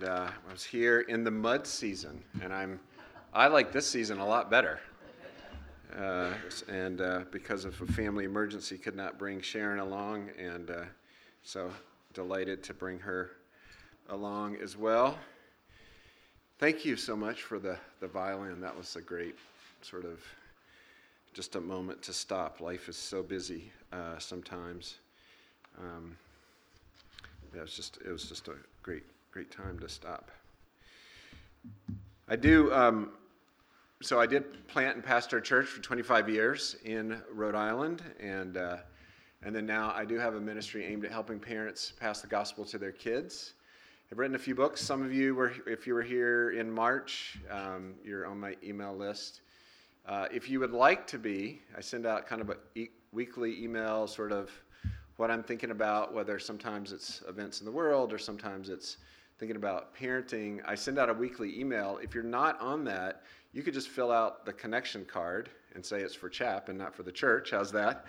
and I was here in the mud season, and I like this season a lot better. Because of a family emergency, could not bring Sharon along, and so delighted to bring her along as well. Thank you so much for the violin. That was a great sort of just a moment to stop. Life is so busy sometimes. It was just a great time to stop. I did plant and pastor a church for 25 years in Rhode Island, and then now I do have a ministry aimed at helping parents pass the gospel to their kids. I've written a few books. Some of you if you were here in March, you're on my email list. If you would like to be, I send out kind of a weekly email, sort of what I'm thinking about, whether sometimes it's events in the world or sometimes it's thinking about parenting. I send out a weekly email. If you're not on that, you could just fill out the connection card and say it's for CHAP and not for the church. How's that?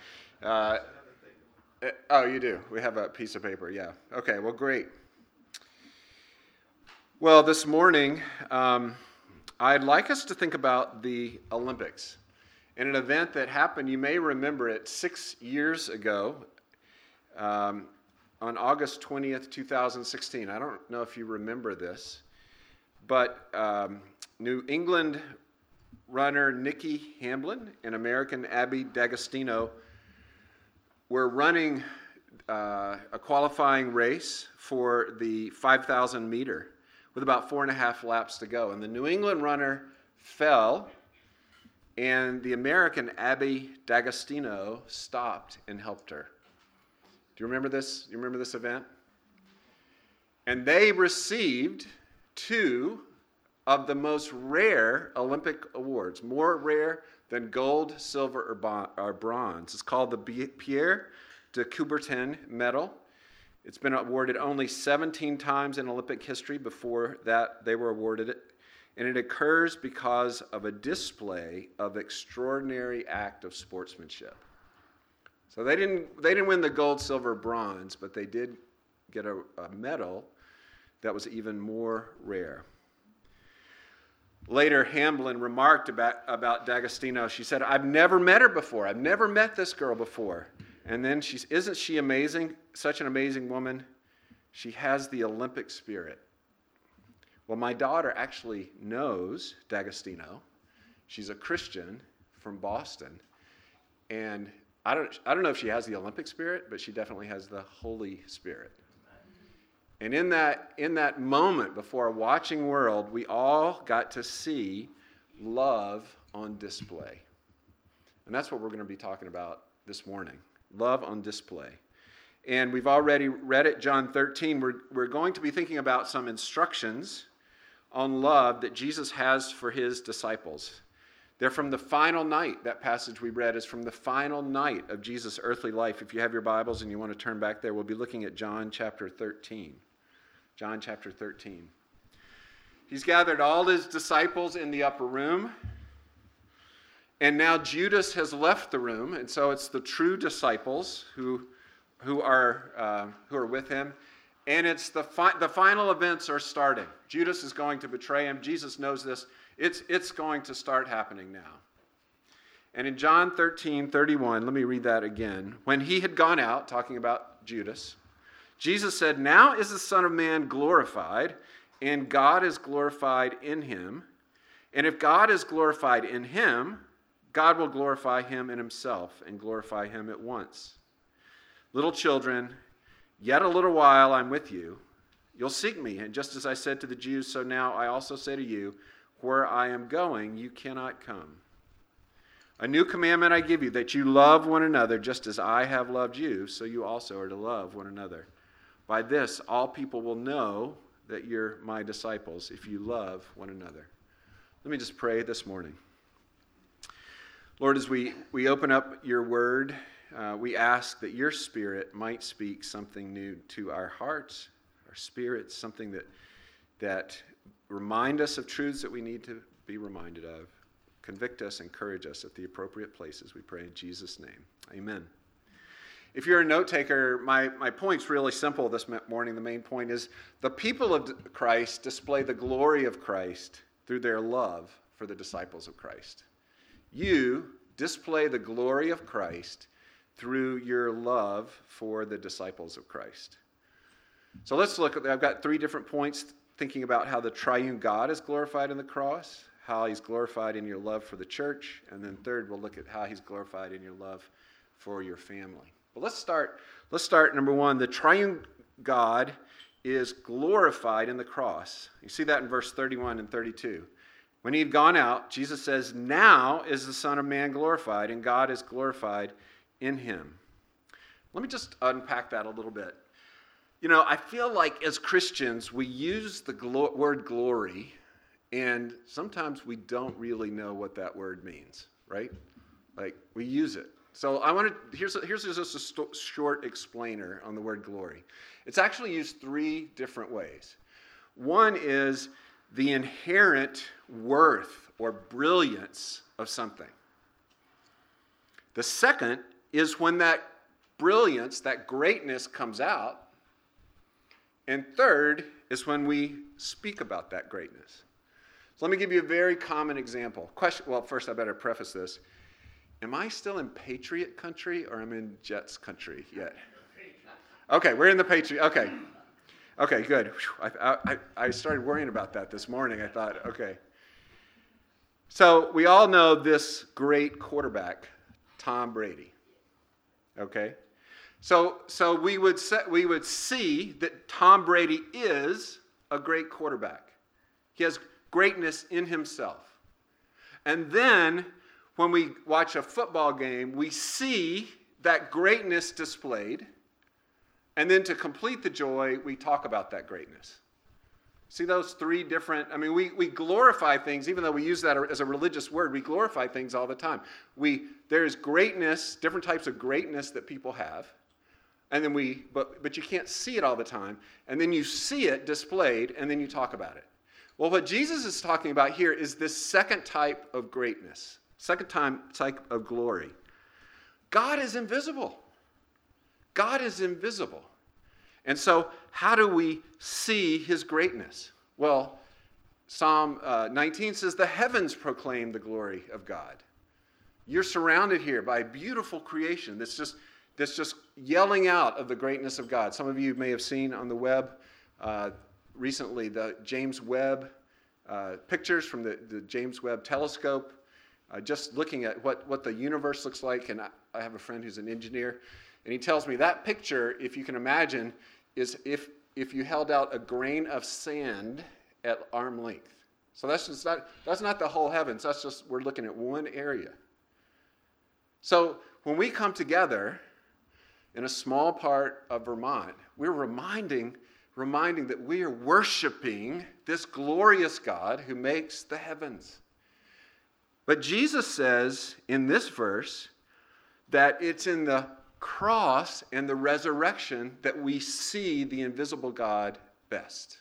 Oh, you do? We have a piece of paper, yeah. Okay, well, great. Well, this morning, I'd like us to think about the Olympics. In an event that happened, you may remember it 6 years ago, on August 20th, 2016. I don't know if you remember this, but New England runner Nikki Hamblin and American Abby D'Agostino were running a qualifying race for the 5,000 meter with about 4.5 laps to go. And the New England runner fell, and the American Abby D'Agostino stopped and helped her. Do you remember this? You remember this event? And they received 2 of the most rare Olympic awards, more rare than gold, silver, or bronze. It's called the Pierre de Coubertin Medal. It's been awarded only 17 times in Olympic history. Before that, they were awarded it. And it occurs because of a display of extraordinary act of sportsmanship. So they didn't win the gold, silver, bronze, but they did get a medal that was even more rare. Later, Hamblin remarked about D'Agostino. She said, "I've never met her before. I've never met this girl before." And then isn't she amazing? Such an amazing woman. She has the Olympic spirit. Well, my daughter actually knows D'Agostino. She's a Christian from Boston. And I don't know if she has the Olympic spirit, but she definitely has the Holy Spirit. And in that moment before a watching world, we all got to see love on display. And that's what we're going to be talking about this morning. Love on display. And we've already read it, John 13. We're going to be thinking about some instructions on love that Jesus has for his disciples. They're from the final night. That passage we read is from the final night of Jesus' earthly life. If you have your Bibles and you want to turn back there, we'll be looking at John chapter 13. John chapter 13. He's gathered all his disciples in the upper room. And now Judas has left the room. And so it's the true disciples who are with him. And it's the final events are starting. Judas is going to betray him. Jesus knows this. It's going to start happening now. And in John 13:31, let me read that again. When he had gone out, talking about Judas, Jesus said, "Now is the Son of Man glorified, and God is glorified in him. And if God is glorified in him, God will glorify him in himself and glorify him at once. Little children, yet a little while I'm with you. You'll seek me, and just as I said to the Jews, so now I also say to you, where I am going, you cannot come. A new commandment I give you, that you love one another just as I have loved you, so you also are to love one another. By this, all people will know that you're my disciples, if you love one another." Let me just pray this morning. Lord, as we open up your word, we ask that your Spirit might speak something new to our hearts, our spirits, something that remind us of truths that we need to be reminded of. Convict us, encourage us at the appropriate places, we pray in Jesus' name. Amen. If you're a note taker, my point's really simple this morning. The main point is the people of Christ display the glory of Christ through their love for the disciples of Christ. You display the glory of Christ through your love for the disciples of Christ. So let's look at, I've got 3 different points thinking about how the triune God is glorified in the cross, how he's glorified in your love for the church, and then third, we'll look at how he's glorified in your love for your family. But let's start number 1. The triune God is glorified in the cross. You see that in verse 31 and 32. When he had gone out, Jesus says, "Now is the Son of Man glorified, and God is glorified in him." Let me just unpack that a little bit. You know, I feel like as Christians, we use the word glory, and sometimes we don't really know what that word means, right? Like, we use it. So here's just a short explainer on the word glory. It's actually used 3 different ways. One is the inherent worth or brilliance of something. The second is when that brilliance, that greatness comes out. And third is when we speak about that greatness. So let me give you a very common example. Well, first I better preface this. Am I still in Patriot country or am I in Jets country yet? Okay, we're in the Patriot. Okay, good. I started worrying about that this morning. I thought, okay. So we all know this great quarterback, Tom Brady. Okay? So we would see that Tom Brady is a great quarterback. He has greatness in himself. And then when we watch a football game, we see that greatness displayed. And then to complete the joy, we talk about that greatness. See those 3 different, we glorify things, even though we use that as a religious word, we glorify things all the time. There's greatness, different types of greatness that people have. And then but you can't see it all the time. And then you see it displayed, and then you talk about it. Well, what Jesus is talking about here is this second type of greatness, second type of glory. God is invisible. God is invisible. And so how do we see his greatness? Well, Psalm 19 says, "The heavens proclaim the glory of God." You're surrounded here by beautiful creation that's just yelling out of the greatness of God. Some of you may have seen on the web recently the James Webb pictures from the James Webb telescope, just looking at what the universe looks like. And I have a friend who's an engineer, and he tells me that picture, if you can imagine, is if you held out a grain of sand at arm length. So that's not the whole heavens. That's just, we're looking at one area. So when we come together in a small part of Vermont, we're reminding that we are worshiping this glorious God who makes the heavens. But Jesus says in this verse that it's in the cross and the resurrection that we see the invisible God best.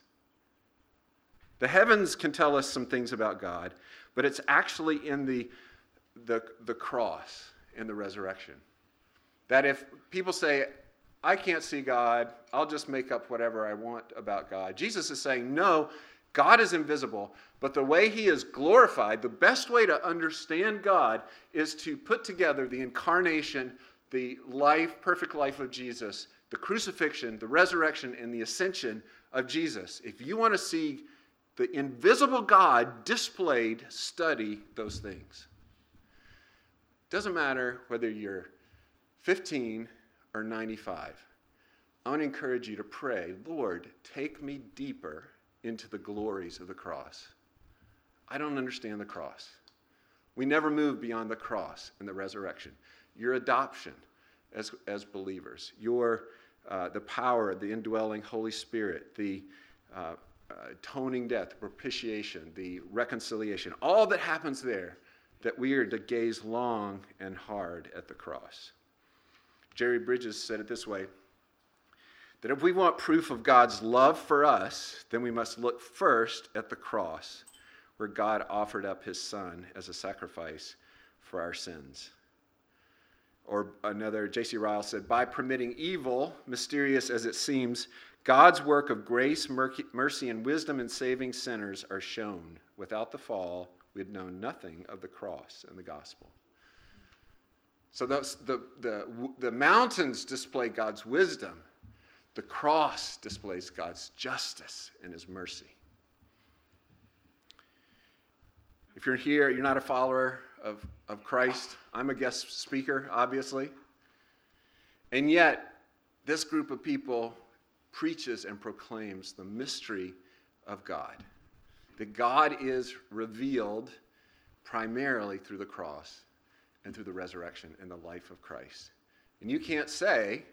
The heavens can tell us some things about God, but it's actually in the cross and the resurrection. That if people say, "I can't see God, I'll just make up whatever I want about God," Jesus is saying, no, God is invisible, but the way he is glorified, the best way to understand God is to put together the incarnation, the perfect life of Jesus, the crucifixion, the resurrection, and the ascension of Jesus. If you want to see the invisible God displayed, study those things. Doesn't matter whether you're 15 or 95. I want to encourage you to pray, "Lord, take me deeper into the glories of the cross." I don't understand the cross. We never move beyond the cross and the resurrection. Your adoption as believers, the power, the indwelling Holy Spirit, the atoning death, the propitiation, the reconciliation, all that happens there, that we are to gaze long and hard at the cross. Jerry Bridges said it this way, that if we want proof of God's love for us, then we must look first at the cross, where God offered up his Son as a sacrifice for our sins. Or another, J.C. Ryle said, by permitting evil, mysterious as it seems, God's work of grace, mercy, and wisdom in saving sinners are shown. Without the fall, we had known nothing of the cross and the gospel. So the mountains display God's wisdom. The cross displays God's justice and his mercy. If you're here, you're not a follower of Christ. I'm a guest speaker, obviously. And yet, this group of people preaches and proclaims the mystery of God. That God is revealed primarily through the cross and through the resurrection and the life of Christ. And you can't say,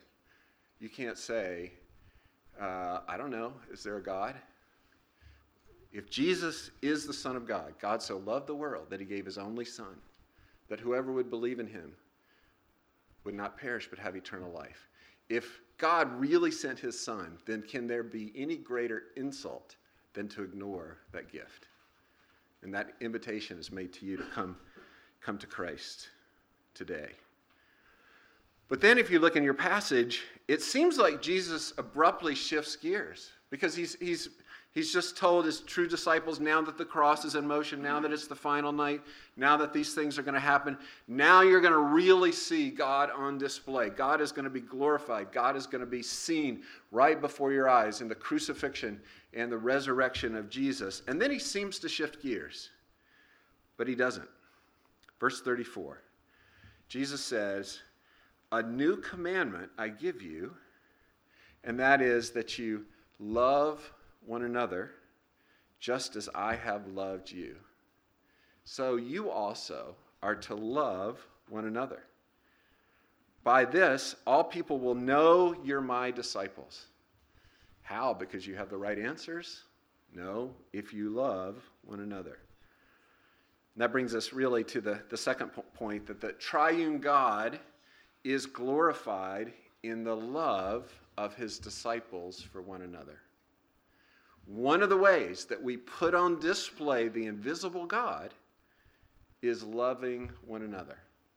I don't know, is there a God? If Jesus is the Son of God, God so loved the world that he gave his only Son, that whoever would believe in him would not perish but have eternal life. If God really sent his Son, then can there be any greater insult than to ignore that gift? And that invitation is made to you to come to Christ today. But then if you look in your passage, it seems like Jesus abruptly shifts gears, because he's just told his true disciples, now that the cross is in motion, now that it's the final night, now that these things are going to happen, now you're going to really see God on display. God is going to be glorified. God is going to be seen right before your eyes in the crucifixion and the resurrection of Jesus. And then he seems to shift gears, but he doesn't. Verse 34, Jesus says, a new commandment I give you, and that is that you love one another just as I have loved you. So you also are to love one another. By this, all people will know you're my disciples. How? Because you have the right answers? No, if you love one another. And that brings us really to the second point, that the triune God is glorified in the love of his disciples for one another. One of the ways that we put on display the invisible God is loving one another.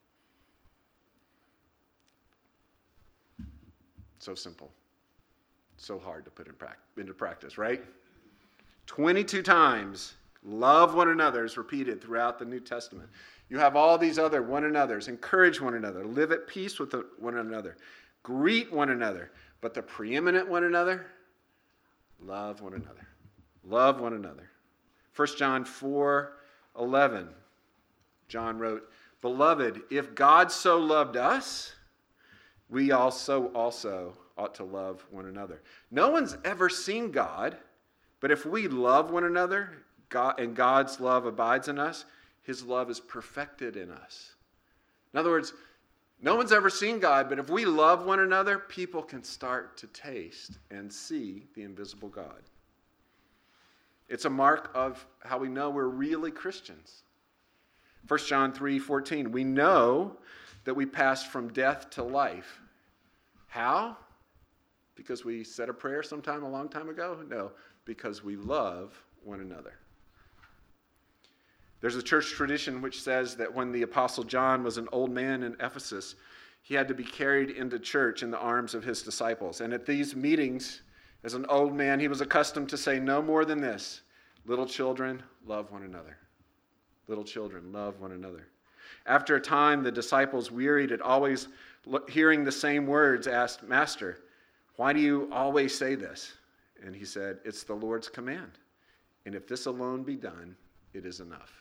So simple. So hard to put into practice, right? 22 times, love one another is repeated throughout the New Testament. You have all these other one another's. Encourage one another. Live at peace with one another. Greet one another. But the preeminent one another, love one another. Love one another. 1 John 4:11, John wrote, Beloved, if God so loved us, we also ought to love one another. No one's ever seen God, but if we love one another, God, and God's love abides in us, his love is perfected in us. In other words, no one's ever seen God, but if we love one another, people can start to taste and see the invisible God. It's a mark of how we know we're really Christians. 1 John 3:14, we know that we passed from death to life. How? Because we said a prayer sometime a long time ago? No, because we love one another. There's a church tradition which says that when the Apostle John was an old man in Ephesus, he had to be carried into church in the arms of his disciples. And at these meetings, as an old man, he was accustomed to say no more than this: little children, love one another. Little children, love one another. After a time, the disciples, wearied at always hearing the same words, asked, Master, why do you always say this? And he said, it's the Lord's command. And if this alone be done, it is enough.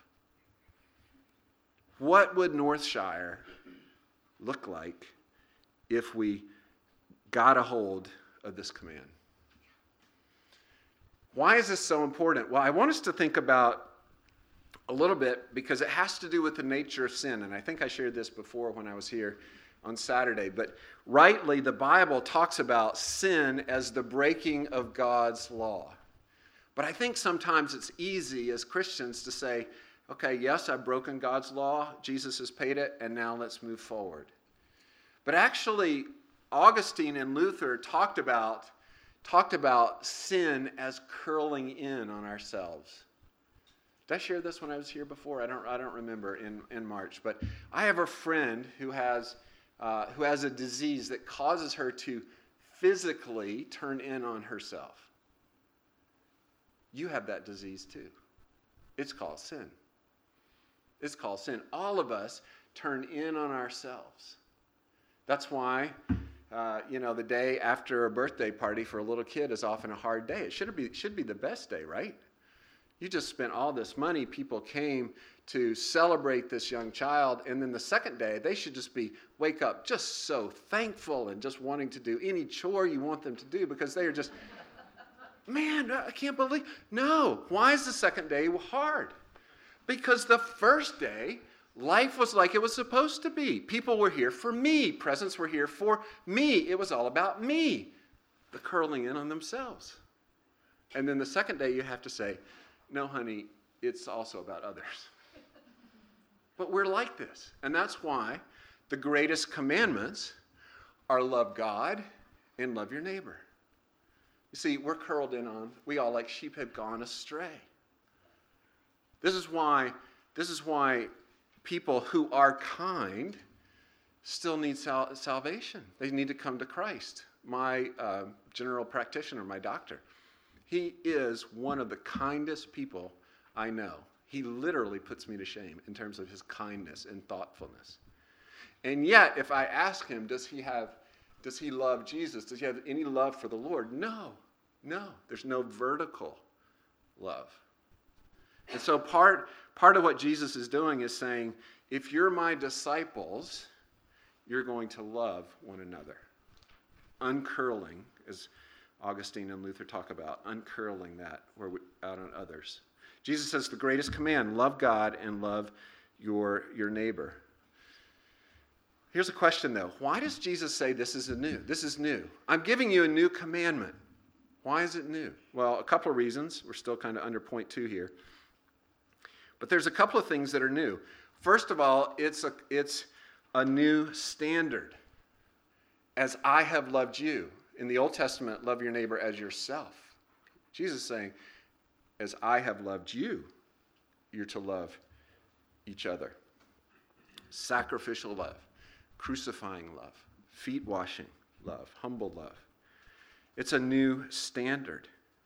What would Northshire look like if we got a hold of this command? Why is this so important? Well, I want us to think about a little bit, because it has to do with the nature of sin. And I think I shared this before when I was here on Saturday. But rightly, the Bible talks about sin as the breaking of God's law. But I think sometimes it's easy as Christians to say, okay, yes, I've broken God's law. Jesus has paid it, and now let's move forward. But actually, Augustine and Luther talked about sin as curling in on ourselves. Did I share this when I was here before? I don't remember in March. But I have a friend who has who has a disease that causes her to physically turn in on herself. You have that disease too. It's called sin. It's called sin. All of us turn in on ourselves. That's why, the day after a birthday party for a little kid is often a hard day. It should be the best day, right? You just spent all this money. People came to celebrate this young child. And then the second day, they should just wake up just so thankful and just wanting to do any chore you want them to do because they are just, man, I can't believe. No. Why is the second day hard? Because the first day, life was like it was supposed to be. People were here for me. Presents were here for me. It was all about me. The curling in on themselves. And then the second day, you have to say, no, honey, it's also about others. But we're like this. And that's why the greatest commandments are love God and love your neighbor. You see, we're curled in on, we all like sheep have gone astray. This is why people who are kind still need salvation. They need to come to Christ. My general practitioner, my doctor, he is one of the kindest people I know. He literally puts me to shame in terms of his kindness and thoughtfulness. And yet, if I ask him, does he love Jesus? Does he have any love for the Lord? No. There's no vertical love. And so part of what Jesus is doing is saying, if you're my disciples, you're going to love one another. Uncurling, as Augustine and Luther talk about, uncurling that out on others. Jesus says the greatest command, love God and love your neighbor. Here's a question though. Why does Jesus say this is new? This is new. I'm giving you a new commandment. Why is it new? Well, a couple of reasons. We're still kind of under point 2 here. But there's a couple of things that are new. First of all, it's a new standard. As I have loved you. In the Old Testament, love your neighbor as yourself. Jesus is saying, as I have loved you, you're to love each other. Sacrificial love, crucifying love, feet washing love, humble love. It's a new standard.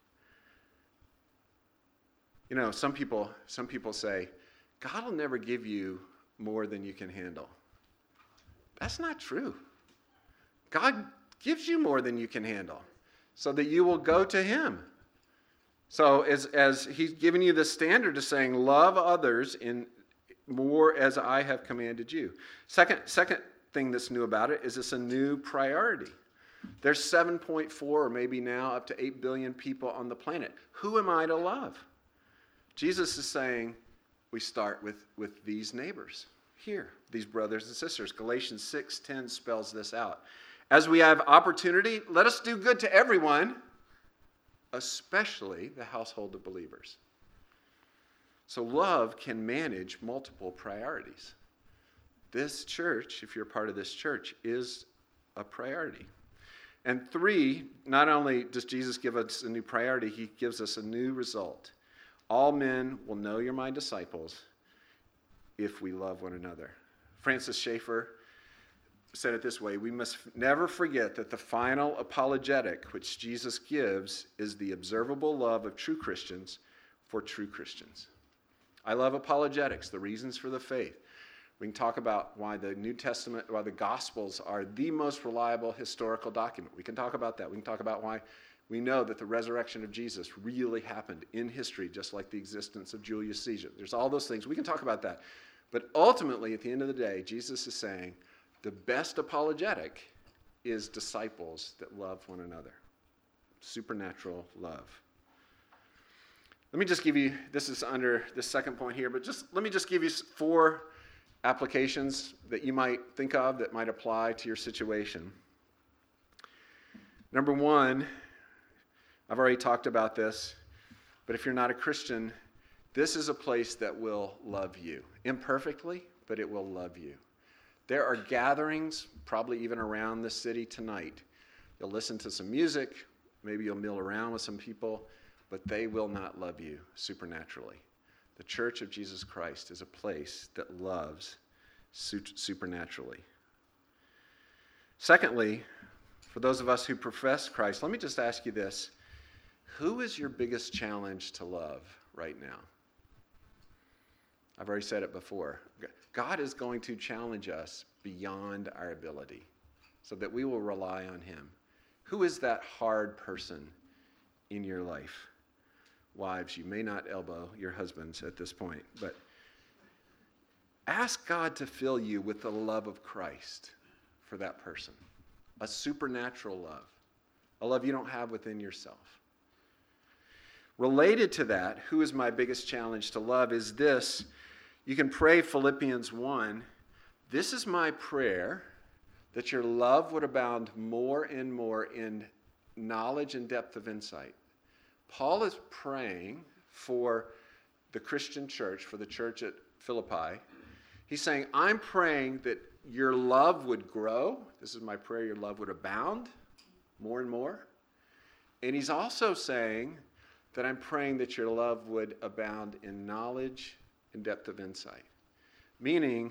You know, some people say, God will never give you more than you can handle. That's not true. God gives you more than you can handle so that you will go to him. So as he's given you the standard of saying, love others in more as I have commanded you. Second thing that's new about it is it's a new priority. There's 7.4 or maybe now up to 8 billion people on the planet. Who am I to love? Jesus is saying we start with these neighbors here, these brothers and sisters. Galatians 6:10 spells this out. As we have opportunity, let us do good to everyone, especially the household of believers. So love can manage multiple priorities. This church, if you're part of this church, is a priority. And 3, not only does Jesus give us a new priority, he gives us a new result. All men will know you're my disciples if we love one another. Francis Schaeffer said it this way: we must never forget that the final apologetic which Jesus gives is the observable love of true Christians for true Christians. I love apologetics, the reasons for the faith. We can talk about why the New Testament, why the Gospels are the most reliable historical document. We can talk about that. We can talk about why we know that the resurrection of Jesus really happened in history, just like the existence of Julius Caesar. There's all those things. We can talk about that. But ultimately, at the end of the day, Jesus is saying the best apologetic is disciples that love one another. Supernatural love. Let me just give you, this is under this second point here, but let me just give you 4 applications that you might think of that might apply to your situation. Number 1, I've already talked about this, but if you're not a Christian, this is a place that will love you. Imperfectly, but it will love you. There are gatherings, probably even around the city tonight. You'll listen to some music, maybe you'll mill around with some people, but they will not love you supernaturally. The Church of Jesus Christ is a place that loves supernaturally. Secondly, for those of us who profess Christ, let me just ask you this. Who is your biggest challenge to love right now? I've already said it before. God is going to challenge us beyond our ability so that we will rely on him. Who is that hard person in your life? Wives, you may not elbow your husbands at this point, but ask God to fill you with the love of Christ for that person. A supernatural love. A love you don't have within yourself. Related to that, who is my biggest challenge to love, is this. You can pray Philippians 1. This is my prayer, that your love would abound more and more in knowledge and depth of insight. Paul is praying for the Christian church, for the church at Philippi. He's saying, I'm praying that your love would grow. This is my prayer, your love would abound more and more. And he's also saying that I'm praying that your love would abound in knowledge and depth of insight. Meaning,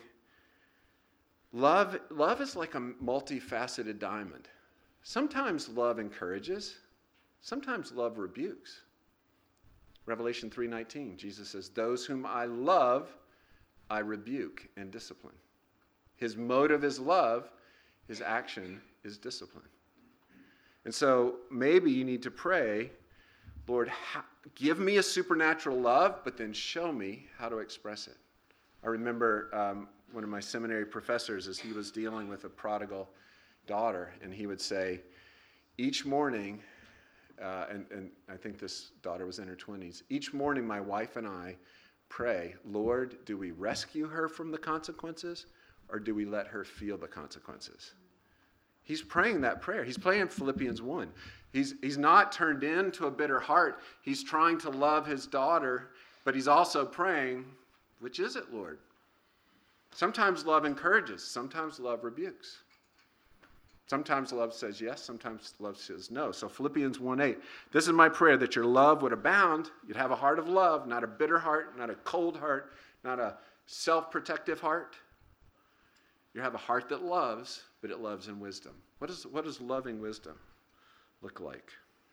love is like a multifaceted diamond. Sometimes love encourages. Sometimes love rebukes. Revelation 3:19, Jesus says, those whom I love, I rebuke and discipline. His motive is love. His action is discipline. And so maybe you need to pray, Lord, give me a supernatural love, but then show me how to express it. I remember one of my seminary professors, as he was dealing with a prodigal daughter, and he would say, each morning, and I think this daughter was in her 20s, each morning my wife and I pray, Lord, do we rescue her from the consequences, or do we let her feel the consequences? He's praying that prayer. He's praying Philippians 1. He's not turned into a bitter heart. He's trying to love his daughter, but he's also praying, which is it, Lord? Sometimes love encourages. Sometimes love rebukes. Sometimes love says yes. Sometimes love says no. So Philippians 1:8. This is my prayer, that your love would abound. You'd have a heart of love, not a bitter heart, not a cold heart, not a self-protective heart. You have a heart that loves, but it loves in wisdom. What does loving wisdom look like?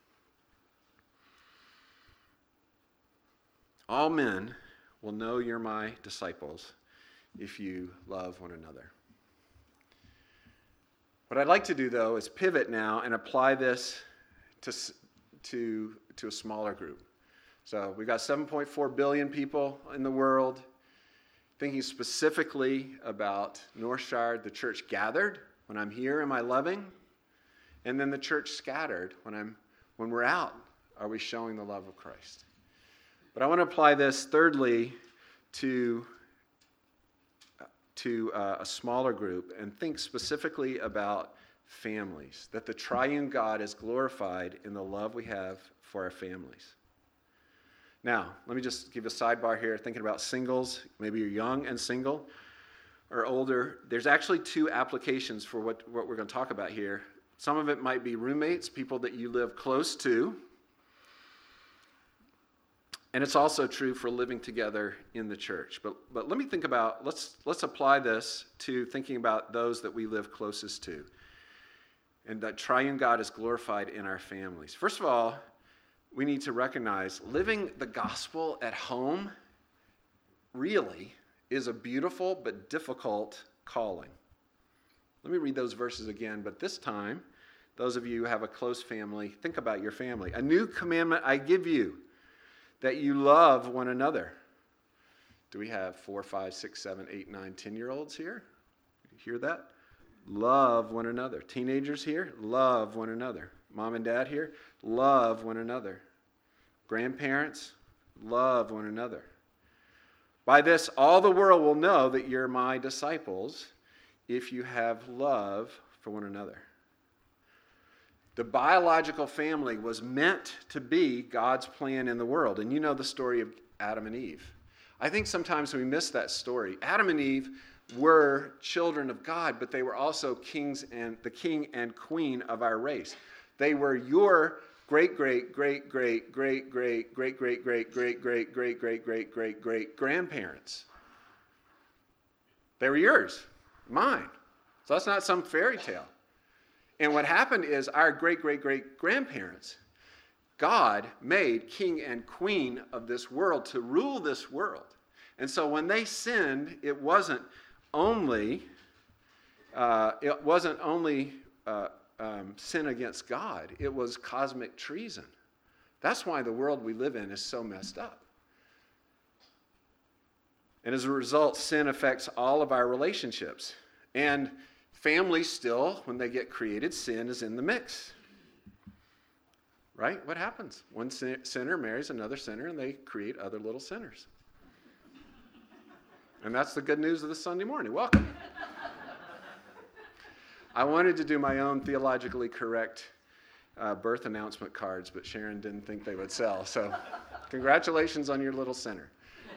All men will know you're my disciples if you love one another. What I'd like to do, though, is pivot now and apply this to a smaller group. So we've got 7.4 billion people in the world. Thinking specifically about Northshire, the church gathered. When I'm here, am I loving? And then the church scattered. When we're out, are we showing the love of Christ? But I want to apply this thirdly to a smaller group and think specifically about families. That the triune God is glorified in the love we have for our families. Now, let me just give a sidebar here, thinking about singles. Maybe you're young and single or older. There's actually two applications for what we're going to talk about here. Some of it might be roommates, people that you live close to. And it's also true for living together in the church. But let me think about, let's apply this to thinking about those that we live closest to. And that triune God is glorified in our families. First of all, we need to recognize living the gospel at home really is a beautiful but difficult calling. Let me read those verses again, but this time, those of you who have a close family, think about your family. A new commandment I give you, that you love one another. Do we have 4, 5, 6, 7, 8, 9, 10-year-olds here? You hear that? Love one another. Teenagers here? Love one another. Mom and dad here? Love one another. Grandparents? Love one another. By this, all the world will know that you're my disciples if you have love for one another. The biological family was meant to be God's plan in the world. And you know the story of Adam and Eve. I think sometimes we miss that story. Adam and Eve were children of God, but they were also kings and the king and queen of our race. They were your great-great-great-great-great-great-great-great-great-great-great-great-great-grandparents. They were yours, mine. So that's not some fairy tale. And what happened is our great-great-great-grandparents, God made king and queen of this world to rule this world. And so when they sinned, it wasn't only sin against God. It was cosmic treason. That's why the world we live in is so messed up. And as a result, sin affects all of our relationships. And families still, when they get created, sin is in the mix. Right? What happens? One sinner marries another sinner, and they create other little sinners. And that's the good news of this Sunday morning. Welcome. I wanted to do my own theologically correct birth announcement cards, but Sharon didn't think they would sell. So congratulations on your little sinner.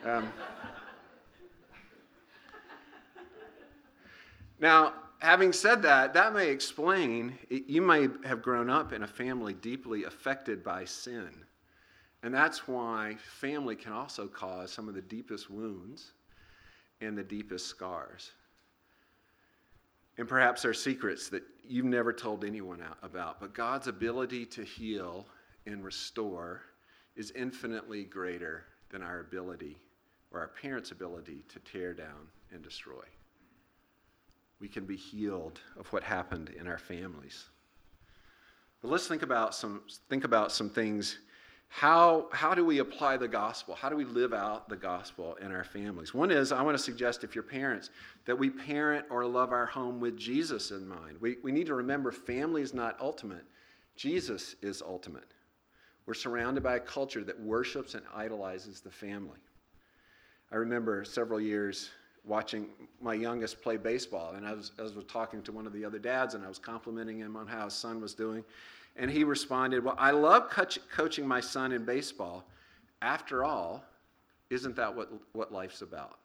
Now, having said that, that may explain, you may have grown up in a family deeply affected by sin. And that's why family can also cause some of the deepest wounds and the deepest scars. And perhaps there are secrets that you've never told anyone about. But God's ability to heal and restore is infinitely greater than our ability or our parents' ability to tear down and destroy. We can be healed of what happened in our families. But let's think about some things. How do we apply the gospel? How do we live out the gospel in our families? One is, I want to suggest, if you're parents, that we parent or love our home with Jesus in mind. We need to remember family is not ultimate. Jesus is ultimate. We're surrounded by a culture that worships and idolizes the family. I remember several years watching my youngest play baseball, and I was talking to one of the other dads, and I was complimenting him on how his son was doing, and he responded, "Well, I love coaching my son in baseball. After all, isn't that what life's about?"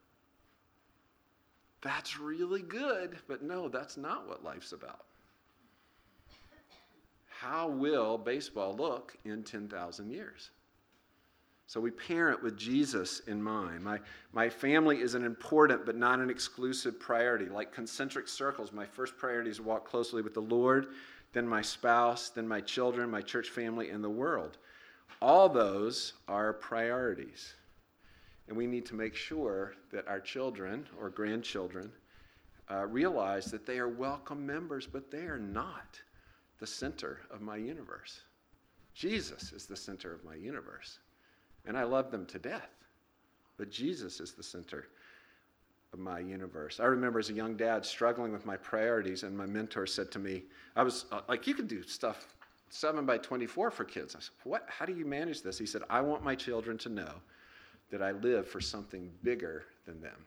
That's really good, but no, that's not what life's about. How will baseball look in 10,000 years? So we parent with Jesus in mind. My family is an important but not an exclusive priority. Like concentric circles, my first priority is to walk closely with the Lord, then my spouse, then my children, my church family, and the world. All those are priorities. And we need to make sure that our children or grandchildren realize that they are welcome members, but they are not the center of my universe. Jesus is the center of my universe. And I love them to death. But Jesus is the center of my universe. I remember as a young dad struggling with my priorities, and my mentor said to me, I was like, "You could do stuff 7x24 for kids." I said, "What? How do you manage this?" He said, "I want my children to know that I live for something bigger than them."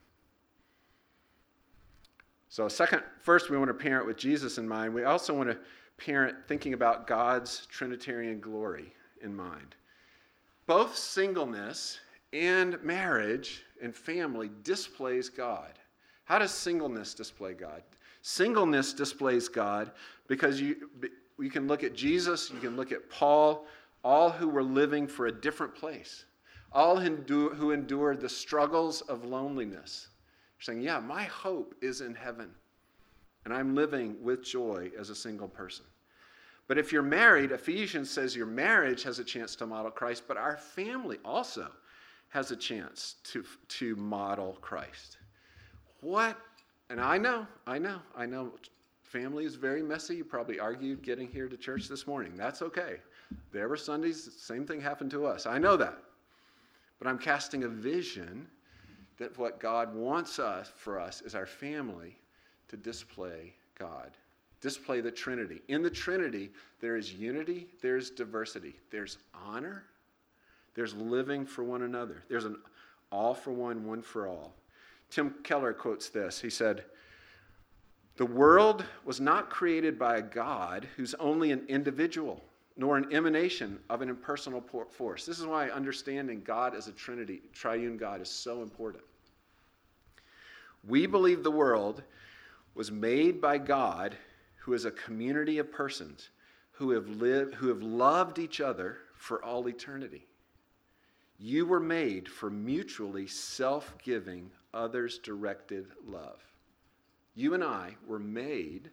So first we want to parent with Jesus in mind. We also want to parent thinking about God's Trinitarian glory in mind. Both singleness and marriage and family displays God. How does singleness display God? Singleness displays God because you can look at Jesus, you can look at Paul, all who were living for a different place, all who endured the struggles of loneliness. You're saying, yeah, my hope is in heaven, and I'm living with joy as a single person. But if you're married, Ephesians says your marriage has a chance to model Christ, but our family also has a chance to model Christ. What? And I know, family is very messy. You probably argued getting here to church this morning. That's okay. There were Sundays, the same thing happened to us. I know that. But I'm casting a vision that what God wants for us is our family to display God. Display the Trinity. In the Trinity, there is unity, there's diversity, there's honor, there's living for one another. There's an all for one, one for all. Tim Keller quotes this. He said, "The world was not created by a God who's only an individual, nor an emanation of an impersonal force." This is why understanding God as a Trinity, triune God, is so important. "We believe the world was made by God, who is a community of persons who have loved each other for all eternity. You were made for mutually self-giving, others-directed love. You and I were made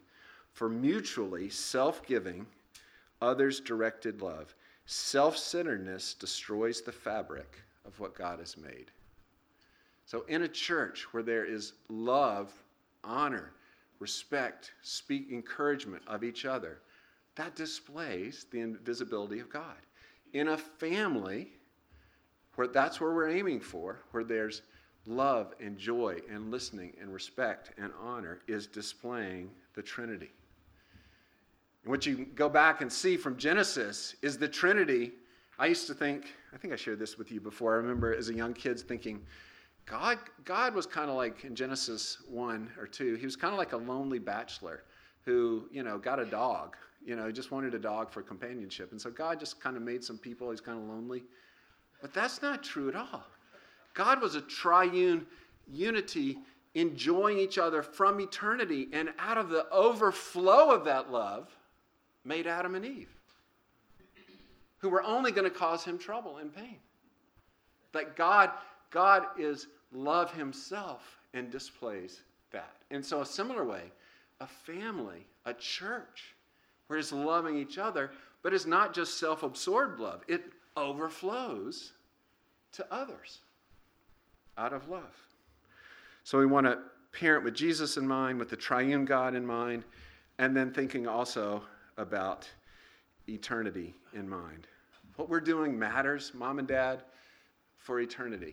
for mutually self-giving, others-directed love. Self-centeredness destroys the fabric of what God has made. So in a church where there is love, honor, respect, encouragement of each other, that displays the invisibility of God. In a family, that's where we're aiming for, where there's love and joy and listening and respect and honor, is displaying the Trinity. And what you go back and see from Genesis is the Trinity. I used to think, I think I shared this with you before, I remember as a young kid thinking, God was kind of like, in Genesis 1 or 2, he was kind of like a lonely bachelor who, got a dog. He just wanted a dog for companionship. And so God just kind of made some people, he's kind of lonely. But that's not true at all. God was a triune unity, enjoying each other from eternity, and out of the overflow of that love, made Adam and Eve, who were only going to cause him trouble and pain. That God is love himself and displays that. And so a similar way, a family, a church, where it's loving each other, but it's not just self-absorbed love. It overflows to others out of love. So we want to parent with Jesus in mind, with the triune God in mind, and then thinking also about eternity in mind. What we're doing matters, mom and dad, for eternity.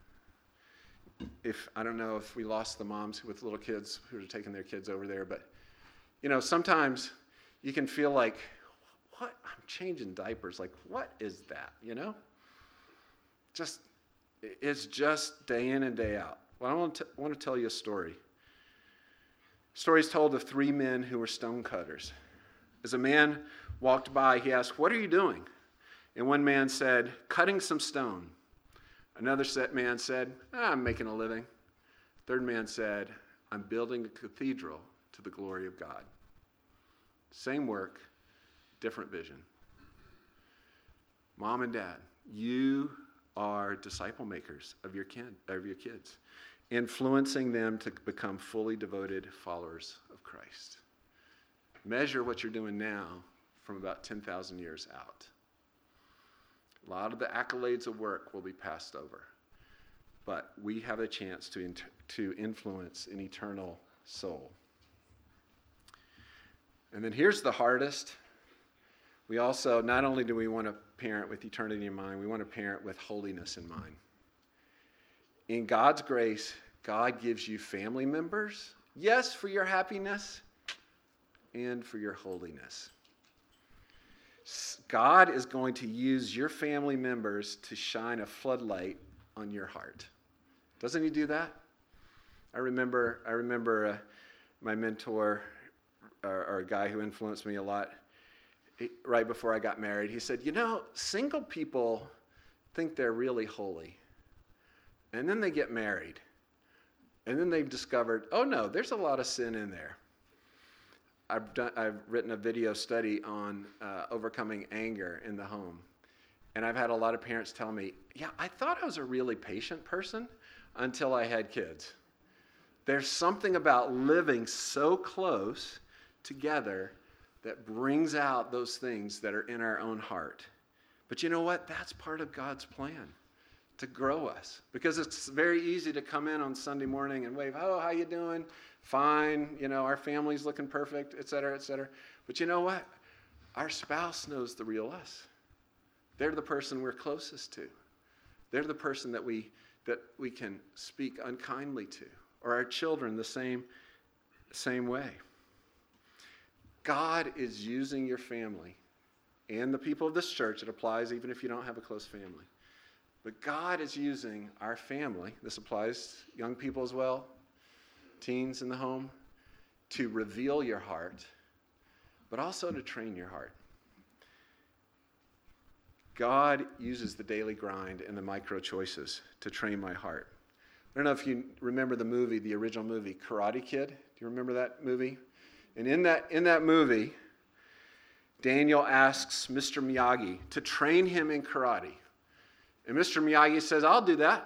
I don't know if we lost the moms with little kids who are taking their kids over there, but sometimes you can feel like, what? I'm changing diapers. Like, what is that? It's just day in and day out. Well, I want to tell you a story. The story is told of 3 men who were stonecutters. As a man walked by, he asked, "What are you doing?" And one man said, "Cutting some stone." Another man said, "I'm making a living." Third man said, "I'm building a cathedral to the glory of God." Same work, different vision. Mom and dad, you are disciple makers of your kids, influencing them to become fully devoted followers of Christ. Measure what you're doing now from about 10,000 years out. A lot of the accolades of work will be passed over, but we have a chance to influence an eternal soul. And then here's the hardest. We also, not only do we want to parent with eternity in mind, we want to parent with holiness in mind. In God's grace, God gives you family members, yes, for your happiness and for your holiness. God is going to use your family members to shine a floodlight on your heart. Doesn't he do that? I remember my mentor, or a guy who influenced me a lot, right before I got married. He said, single people think they're really holy. And then they get married. And then they've discovered, oh no, there's a lot of sin in there. I've written a video study on overcoming anger in the home. And I've had a lot of parents tell me, yeah, I thought I was a really patient person until I had kids. There's something about living so close together that brings out those things that are in our own heart. But you know what? That's part of God's plan, to grow us. Because it's very easy to come in on Sunday morning and wave, "Oh, how you doing? Fine. Our family's looking perfect," et cetera, et cetera. But you know what? Our spouse knows the real us. They're the person we're closest to. They're the person that we can speak unkindly to. Or our children the same way. God is using your family and the people of this church. It applies even if you don't have a close family. But God is using our family, this applies to young people as well, teens in the home, to reveal your heart, but also to train your heart. God uses the daily grind and the micro choices to train my heart. I don't know if you remember the original movie, Karate Kid. Do you remember that movie? And in that movie, Daniel asks Mr. Miyagi to train him in karate. And Mr. Miyagi says, "I'll do that."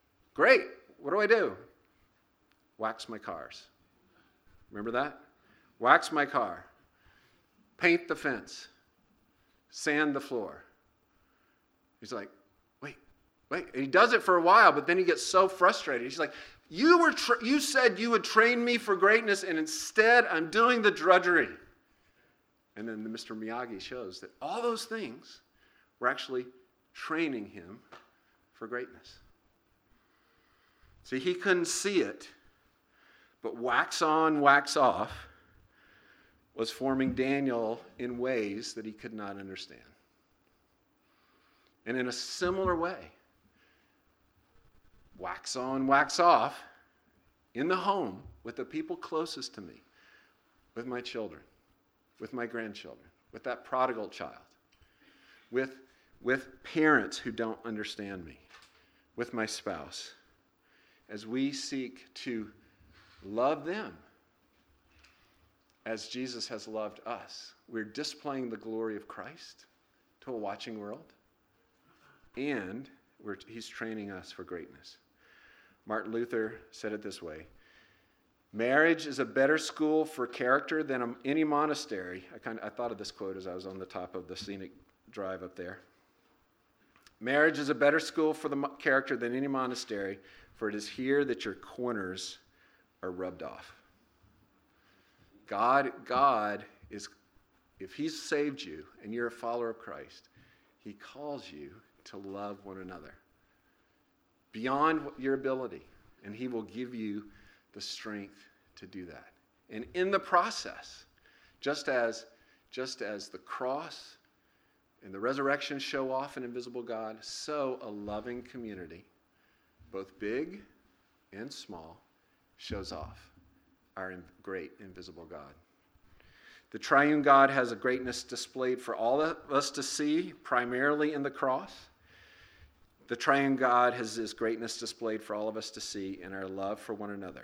"Great. What do I do?" "Wax my cars." Remember that? wax my car, paint the fence, sand the floor. He's like, wait. And he does it for a while, but then he gets so frustrated. He's like, you said you would train me for greatness, and instead I'm doing the drudgery. And then Mr. Miyagi shows that all those things were actually training him for greatness. See, he couldn't see it, but wax on, wax off was forming Daniel in ways that he could not understand. And in a similar way, wax on, wax off in the home with the people closest to me, with my children, with my grandchildren, with that prodigal child, with parents who don't understand me, with my spouse, as we seek to love them as Jesus has loved us. We're displaying the glory of Christ to a watching world, and he's training us for greatness. Martin Luther said it this way: marriage is a better school for character than any monastery. I thought of this quote as I was on the top of the scenic drive up there. Marriage is a better school for the character than any monastery, for it is here that your corners are rubbed off. God is, if he's saved you and you're a follower of Christ, he calls you to love one another beyond your ability, and he will give you the strength to do that. And in the process, just as the cross and the resurrection show off an invisible God, so a loving community, both big and small, shows off our great invisible God. The triune God has a greatness displayed for all of us to see, primarily in the cross. The triune God has his greatness displayed for all of us to see in our love for one another.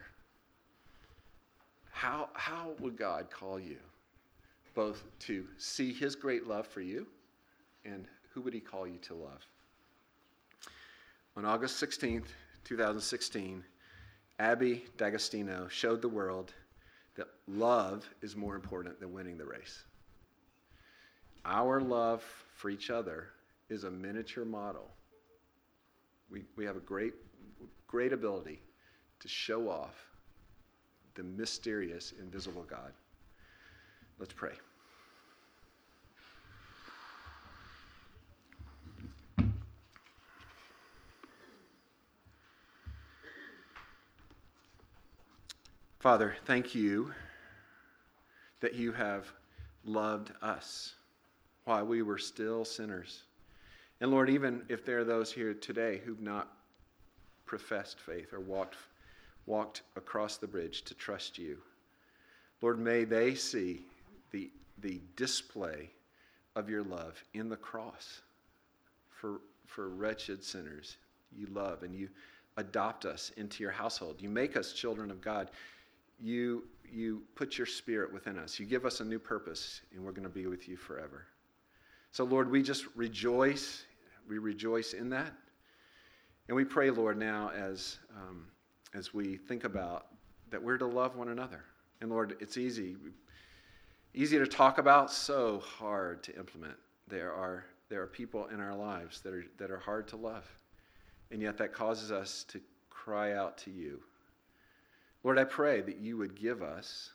How would God call you both to see his great love for you, and who would he call you to love? On August 16th, 2016, Abby D'Agostino showed the world that love is more important than winning the race. Our love for each other is a miniature model. We have a great ability to show off the mysterious, invisible God. Let's pray. Father, thank you that you have loved us while we were still sinners. And Lord, even if there are those here today who've not professed faith or walked across the bridge to trust you, Lord, may they see the display of your love in the cross for wretched sinners. You love and you adopt us into your household. You make us children of God. You put your spirit within us. You give us a new purpose, and we're going to be with you forever. So, Lord, we just rejoice. We rejoice in that. And we pray, Lord, now as we think about that we're to love one another. And, Lord, it's easy to talk about, so hard to implement. There are people in our lives that are hard to love. And yet that causes us to cry out to you. Lord, I pray that you would give us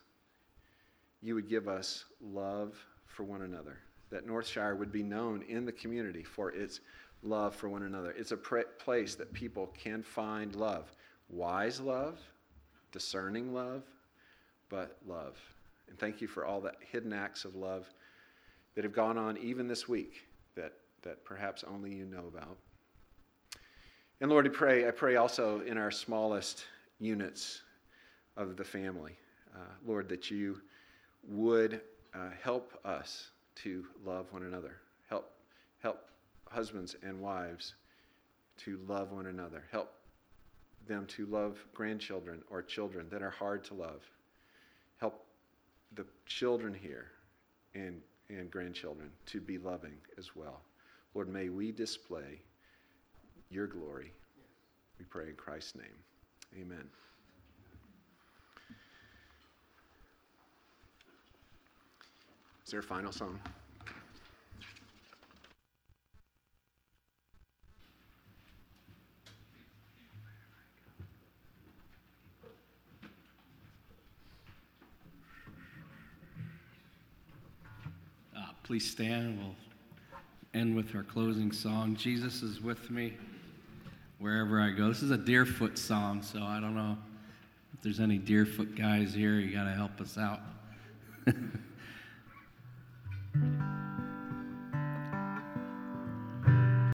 love for one another, that Northshire would be known in the community for its love for one another. It's a place that people can find love, wise love, discerning love, but love. And thank you for all the hidden acts of love that have gone on even this week that perhaps only you know about. And Lord, I pray also in our smallest units of the family, Lord, that you would help us to love one another. Help husbands and wives to love one another. Help them to love grandchildren or children that are hard to love. Help the children here and grandchildren to be loving as well. Lord, may we display your glory. We pray in Christ's name. Amen. Is there a final song? Please stand. We'll end with our closing song. Jesus is with me wherever I go. This is a Deerfoot song, so I don't know if there's any Deerfoot guys here. You got to help us out.